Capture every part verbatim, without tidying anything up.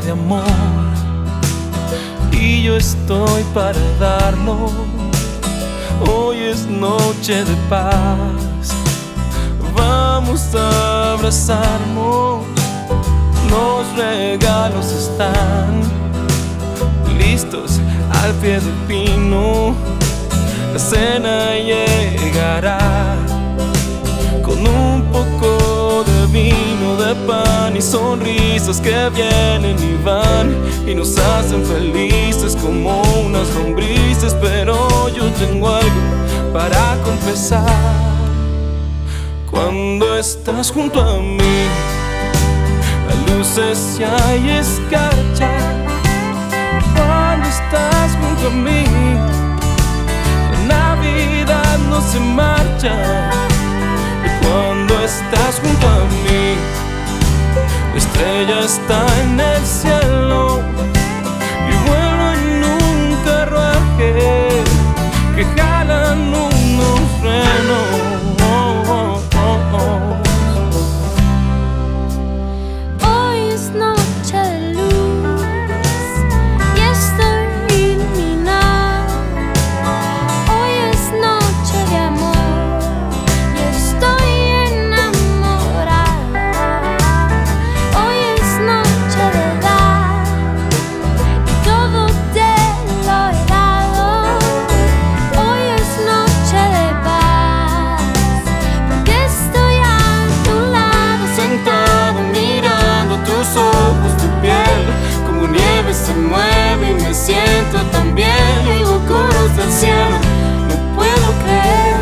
de amor y yo estoy para darlo. Hoy es noche de paz, vamos a abrazarnos. Los regalos están listos al pie del pino. La cena llegará con un poco de vino, de pan y sonrisas que vienen y van y nos hacen felices como unas lombrices. Pero yo tengo algo para confesar. Cuando estás junto a mí, hay luces y hay escarcha. Cuando estás junto a mí, la Navidad no se marcha. Y cuando estás junto a mí, la estrella está en el cielo y vuelo en un carruaje que jalan unos frenos. Se mueve y me siento tan bien. Digo coros del cielo, no puedo creer.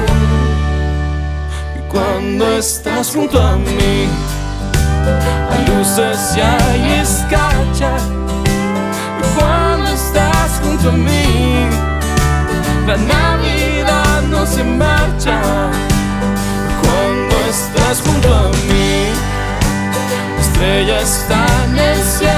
Y cuando estás junto a mí, hay luces y hay escarcha. Y cuando estás junto a mí, la Navidad no se marcha. Y cuando estás junto a mí, la estrella está en el cielo